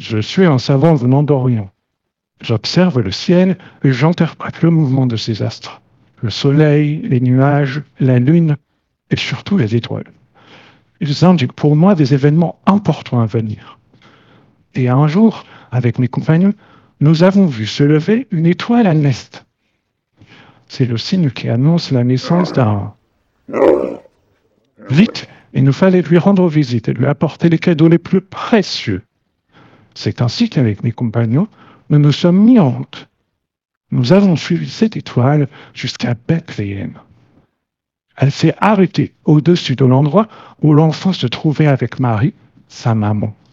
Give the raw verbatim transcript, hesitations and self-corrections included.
Je suis un savant venant d'Orient. J'observe le ciel et j'interprète le mouvement de ces astres. Le soleil, les nuages, la lune et surtout les étoiles. Ils indiquent pour moi des événements importants à venir. Et un jour, avec mes compagnons, nous avons vu se lever une étoile à l'est. C'est le signe qui annonce la naissance d'un... Vite, il nous fallait lui rendre visite et lui apporter les cadeaux les plus précieux. C'est ainsi qu'avec mes compagnons, nous nous sommes mis en route. Nous avons suivi cette étoile jusqu'à Bethléem. Elle s'est arrêtée au-dessus de l'endroit où l'enfant se trouvait avec Marie, sa maman.